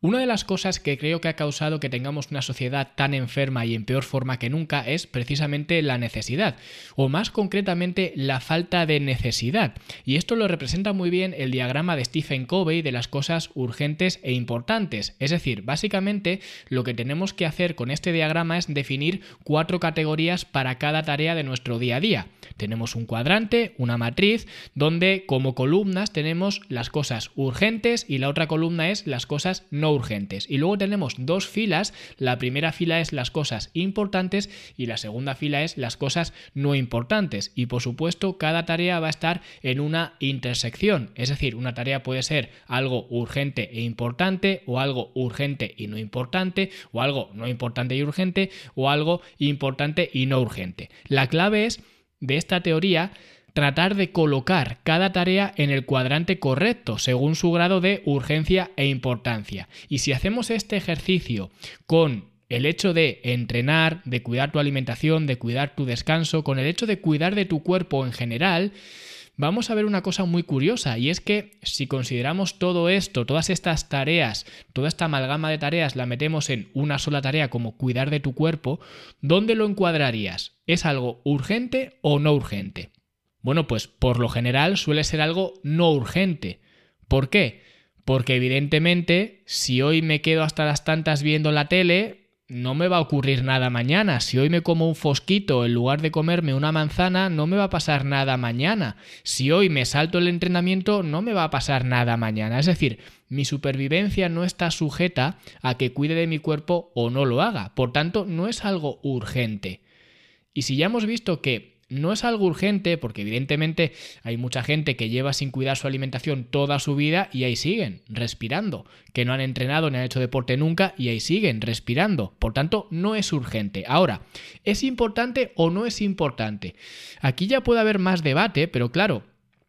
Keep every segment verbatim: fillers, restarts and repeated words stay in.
Una de las cosas que creo que ha causado que tengamos una sociedad tan enferma y en peor forma que nunca es precisamente la necesidad, o más concretamente la falta de necesidad. Y esto lo representa muy bien el diagrama de Stephen Covey de las cosas urgentes e importantes. Es decir, básicamente lo que tenemos que hacer con este diagrama es definir cuatro categorías para cada tarea de nuestro día a día. Tenemos un cuadrante, una matriz, donde como columnas tenemos las cosas urgentes y la otra columna es las cosas no urgentes. Y luego tenemos dos filas, la primera fila es las cosas importantes y la segunda fila es las cosas no importantes. Y por supuesto, cada tarea va a estar en una intersección, es decir, una tarea puede ser algo urgente e importante, o algo urgente y no importante, o algo no importante y urgente, o algo importante y no urgente. La clave es, de esta teoría, tratar de colocar cada tarea en el cuadrante correcto según su grado de urgencia e importancia. Y si hacemos este ejercicio con el hecho de entrenar, de cuidar tu alimentación, de cuidar tu descanso, con el hecho de cuidar de tu cuerpo en general, vamos a ver una cosa muy curiosa, y es que si consideramos todo esto, todas estas tareas, toda esta amalgama de tareas la metemos en una sola tarea como cuidar de tu cuerpo, ¿dónde lo encuadrarías? ¿Es algo urgente o no urgente? Bueno, pues por lo general suele ser algo no urgente. ¿Por qué? Porque evidentemente si hoy me quedo hasta las tantas viendo la tele, no me va a ocurrir nada mañana. Si hoy me como un fosquito en lugar de comerme una manzana, no me va a pasar nada mañana. Si hoy me salto el entrenamiento, no me va a pasar nada mañana. Es decir, mi supervivencia no está sujeta a que cuide de mi cuerpo o no lo haga. Por tanto, no es algo urgente. Y si ya hemos visto que no es algo urgente, porque evidentemente hay mucha gente que lleva sin cuidar su alimentación toda su vida y ahí siguen respirando, que no han entrenado ni han hecho deporte nunca y ahí siguen respirando. Por tanto, no es urgente. Ahora, ¿es importante o no es importante? Aquí ya puede haber más debate, pero claro,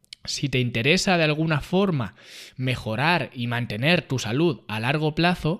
si te interesa de alguna forma mejorar y mantener tu salud a largo plazo,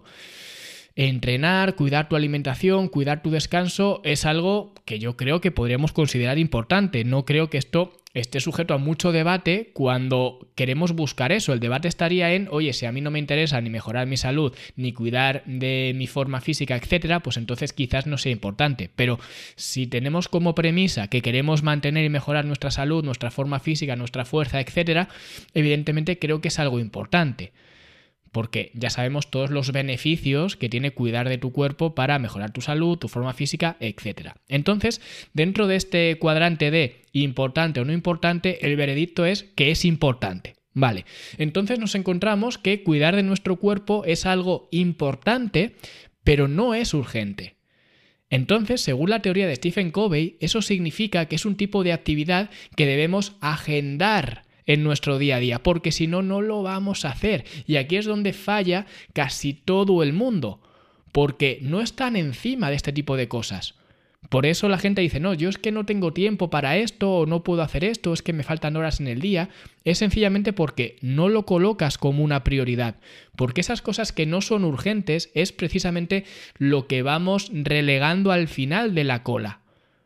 entrenar, cuidar tu alimentación, cuidar tu descanso es algo que yo creo que podríamos considerar importante. No creo que esto esté sujeto a mucho debate cuando queremos buscar eso. El debate estaría en, oye, si a mí no me interesa ni mejorar mi salud, ni cuidar de mi forma física, etcétera, pues entonces quizás no sea importante. Pero si tenemos como premisa que queremos mantener y mejorar nuestra salud, nuestra forma física, nuestra fuerza, etcétera, evidentemente creo que es algo importante. Porque ya sabemos todos los beneficios que tiene cuidar de tu cuerpo para mejorar tu salud, tu forma física, etcétera. Entonces, dentro de este cuadrante de importante o no importante, el veredicto es que es importante. Vale, entonces nos encontramos que cuidar de nuestro cuerpo es algo importante, pero no es urgente. Entonces, según la teoría de Stephen Covey, eso significa que es un tipo de actividad que debemos agendar en nuestro día a día, porque si no, no lo vamos a hacer. Y aquí es donde falla casi todo el mundo, porque no están encima de este tipo de cosas. Por eso la gente dice, no, yo es que no tengo tiempo para esto, o no puedo hacer esto, es que me faltan horas en el día. Es sencillamente porque no lo colocas como una prioridad, porque esas cosas que no son urgentes es precisamente lo que vamos relegando al final de la cola.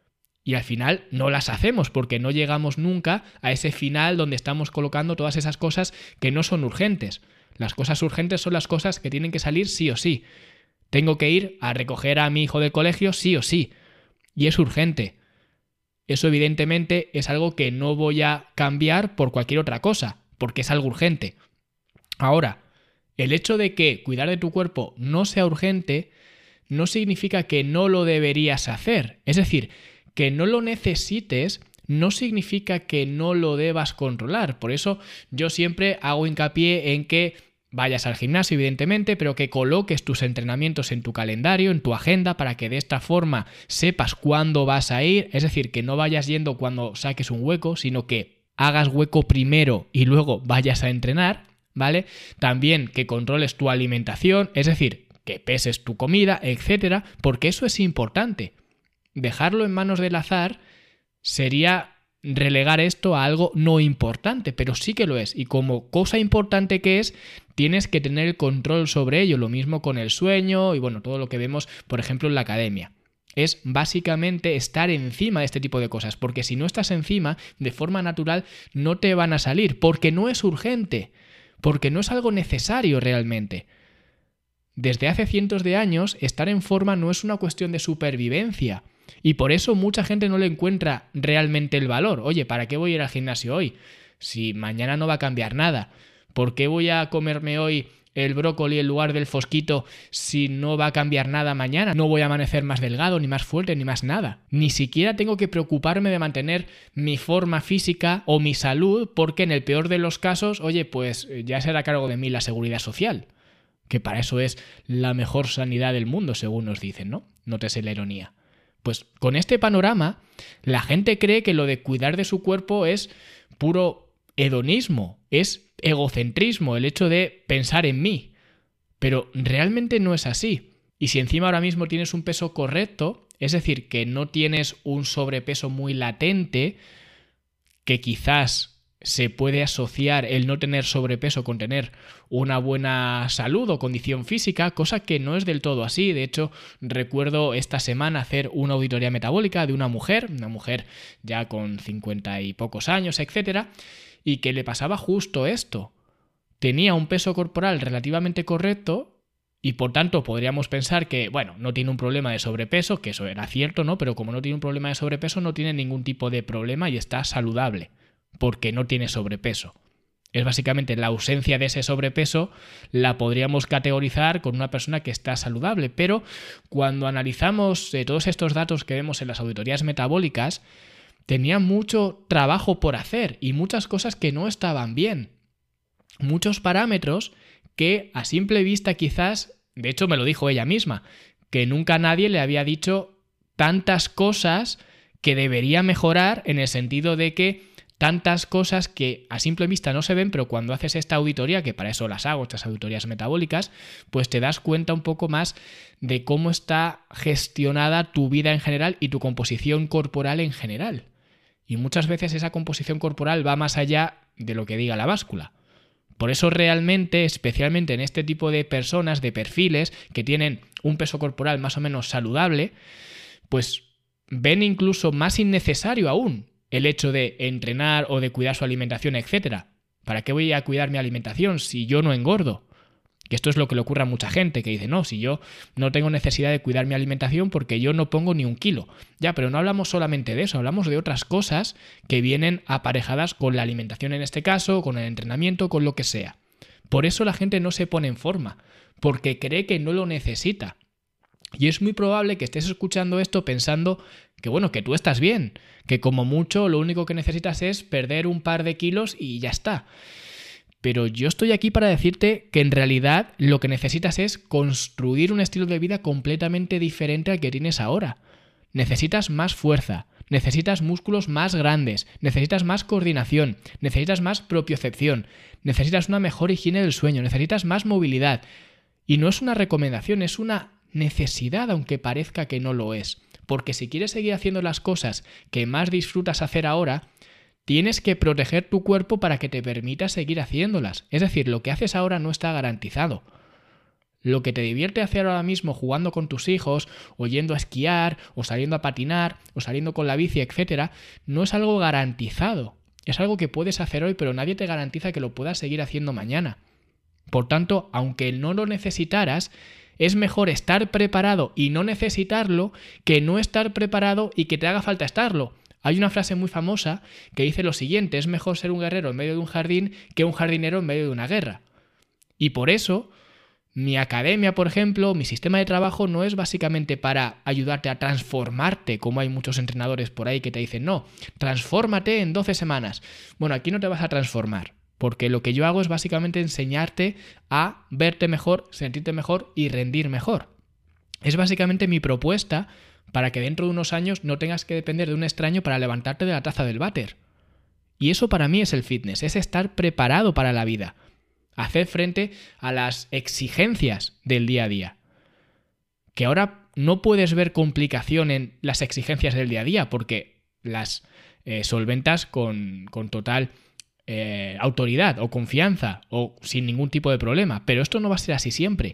Y al final no las hacemos porque no llegamos nunca a ese final donde estamos colocando todas esas cosas que no son urgentes. Las cosas urgentes son las cosas que tienen que salir sí o sí. Tengo que ir a recoger a mi hijo del colegio sí o sí. Y es urgente. Eso evidentemente es algo que no voy a cambiar por cualquier otra cosa, porque es algo urgente. Ahora, el hecho de que cuidar de tu cuerpo no sea urgente no significa que no lo deberías hacer. Es decir, que no lo necesites no significa que no lo debas controlar. Por eso yo siempre hago hincapié en que vayas al gimnasio, evidentemente, pero que coloques tus entrenamientos en tu calendario, en tu agenda, para que de esta forma sepas cuándo vas a ir. Es decir, que no vayas yendo cuando saques un hueco, sino que hagas hueco primero y luego vayas a entrenar, ¿vale? También que controles tu alimentación, es decir, que peses tu comida, etcétera, porque eso es importante. Dejarlo en manos del azar sería relegar esto a algo no importante, pero sí que lo es. Y como cosa importante que es, tienes que tener el control sobre ello. Lo mismo con el sueño y bueno, todo lo que vemos, por ejemplo, en la academia. Es básicamente estar encima de este tipo de cosas, porque si no estás encima, de forma natural no te van a salir, porque no es urgente, porque no es algo necesario realmente. Desde hace cientos de años, estar en forma no es una cuestión de supervivencia. Y por eso mucha gente no le encuentra realmente el valor. Oye, ¿para qué voy a ir al gimnasio hoy? Si mañana no va a cambiar nada. ¿Por qué voy a comerme hoy el brócoli en lugar del fosquito si no va a cambiar nada mañana? No voy a amanecer más delgado, ni más fuerte, ni más nada. Ni siquiera tengo que preocuparme de mantener mi forma física o mi salud, porque en el peor de los casos, oye, pues ya será a cargo de mí la seguridad social. Que para eso es la mejor sanidad del mundo, según nos dicen, ¿no? Nótese la ironía. Pues con este panorama, la gente cree que lo de cuidar de su cuerpo es puro hedonismo, es egocentrismo, el hecho de pensar en mí. Pero realmente no es así. Y si encima ahora mismo tienes un peso correcto, es decir, que no tienes un sobrepeso muy latente, que quizás se puede asociar el no tener sobrepeso con tener una buena salud o condición física, cosa que no es del todo así. De hecho, recuerdo esta semana hacer una auditoría metabólica de una mujer, una mujer ya con cincuenta y pocos años, etcétera, y que le pasaba justo esto. Tenía un peso corporal relativamente correcto y por tanto podríamos pensar que, bueno, no tiene un problema de sobrepeso, que eso era cierto, ¿no? Pero como no tiene un problema de sobrepeso, no tiene ningún tipo de problema y está saludable, porque no tiene sobrepeso. Es básicamente la ausencia de ese sobrepeso la podríamos categorizar con una persona que está saludable, pero cuando analizamos eh, todos estos datos que vemos en las auditorías metabólicas, tenía mucho trabajo por hacer y muchas cosas que no estaban bien. Muchos parámetros que a simple vista quizás, de hecho me lo dijo ella misma, que nunca nadie le había dicho tantas cosas que debería mejorar, en el sentido de que tantas cosas que a simple vista no se ven, pero cuando haces esta auditoría, que para eso las hago, estas auditorías metabólicas, pues te das cuenta un poco más de cómo está gestionada tu vida en general y tu composición corporal en general. Y muchas veces esa composición corporal va más allá de lo que diga la báscula. Por eso realmente, especialmente en este tipo de personas, de perfiles que tienen un peso corporal más o menos saludable, pues ven incluso más innecesario aún el hecho de entrenar o de cuidar su alimentación, etcétera. ¿Para qué voy a cuidar mi alimentación si yo no engordo? Que esto es lo que le ocurre a mucha gente, que dice, no, si yo no tengo necesidad de cuidar mi alimentación porque yo no pongo ni un kilo. Ya, pero no hablamos solamente de eso, hablamos de otras cosas que vienen aparejadas con la alimentación en este caso, con el entrenamiento, con lo que sea. Por eso la gente no se pone en forma, porque cree que no lo necesita. Y es muy probable que estés escuchando esto pensando que, bueno, que tú estás bien, que como mucho lo único que necesitas es perder un par de kilos y ya está. Pero yo estoy aquí para decirte que en realidad lo que necesitas es construir un estilo de vida completamente diferente al que tienes ahora. Necesitas más fuerza, necesitas músculos más grandes, necesitas más coordinación, necesitas más propiocepción, necesitas una mejor higiene del sueño, necesitas más movilidad. Y no es una recomendación, es una necesidad, aunque parezca que no lo es. Porque si quieres seguir haciendo las cosas que más disfrutas hacer ahora, tienes que proteger tu cuerpo para que te permita seguir haciéndolas. Es decir, lo que haces ahora no está garantizado. Lo que te divierte hacer ahora mismo jugando con tus hijos, o yendo a esquiar, o saliendo a patinar, o saliendo con la bici, etcétera, no es algo garantizado. Es algo que puedes hacer hoy, pero nadie te garantiza que lo puedas seguir haciendo mañana. Por tanto, aunque no lo necesitaras, es mejor estar preparado y no necesitarlo que no estar preparado y que te haga falta estarlo. Hay una frase muy famosa que dice lo siguiente: es mejor ser un guerrero en medio de un jardín que un jardinero en medio de una guerra. Y por eso, mi academia, por ejemplo, mi sistema de trabajo no es básicamente para ayudarte a transformarte, como hay muchos entrenadores por ahí que te dicen, no, transfórmate en doce semanas. Bueno, aquí no te vas a transformar, porque lo que yo hago es básicamente enseñarte a verte mejor, sentirte mejor y rendir mejor. Es básicamente mi propuesta para que dentro de unos años no tengas que depender de un extraño para levantarte de la taza del váter. Y eso para mí es el fitness, es estar preparado para la vida, hacer frente a las exigencias del día a día. Que ahora no puedes ver complicación en las exigencias del día a día porque las eh, solventas con, con total eh, autoridad o confianza o sin ningún tipo de problema, pero esto no va a ser así siempre.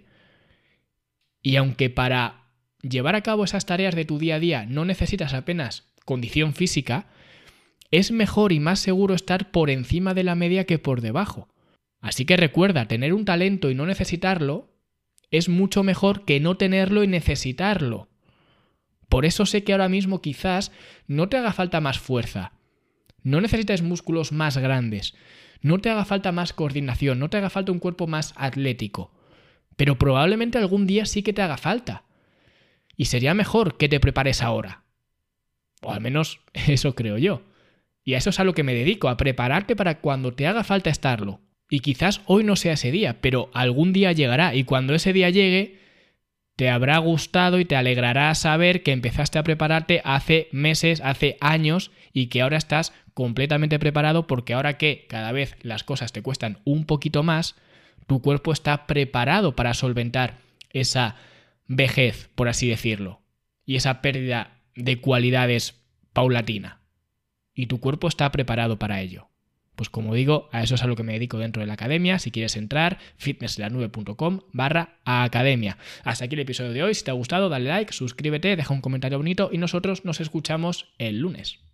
Y aunque para llevar a cabo esas tareas de tu día a día no necesitas apenas condición física, es mejor y más seguro estar por encima de la media que por debajo. Así que recuerda, tener un talento y no necesitarlo es mucho mejor que no tenerlo y necesitarlo. Por eso sé que ahora mismo quizás no te haga falta más fuerza, no necesitas músculos más grandes, no te haga falta más coordinación, no te haga falta un cuerpo más atlético, pero probablemente algún día sí que te haga falta. Y sería mejor que te prepares ahora. O al menos eso creo yo. Y a eso es a lo que me dedico, a prepararte para cuando te haga falta estarlo. Y quizás hoy no sea ese día, pero algún día llegará. Y cuando ese día llegue, te habrá gustado y te alegrará saber que empezaste a prepararte hace meses, hace años, y que ahora estás completamente preparado, porque ahora que cada vez las cosas te cuestan un poquito más, tu cuerpo está preparado para solventar esa vejez, por así decirlo, y esa pérdida de cualidades paulatina. Y tu cuerpo está preparado para ello. Pues como digo, a eso es a lo que me dedico dentro de la academia. Si quieres entrar, fitnesslanube.com barra academia. Hasta aquí el episodio de hoy. Si te ha gustado, dale like, suscríbete, deja un comentario bonito y nosotros nos escuchamos el lunes.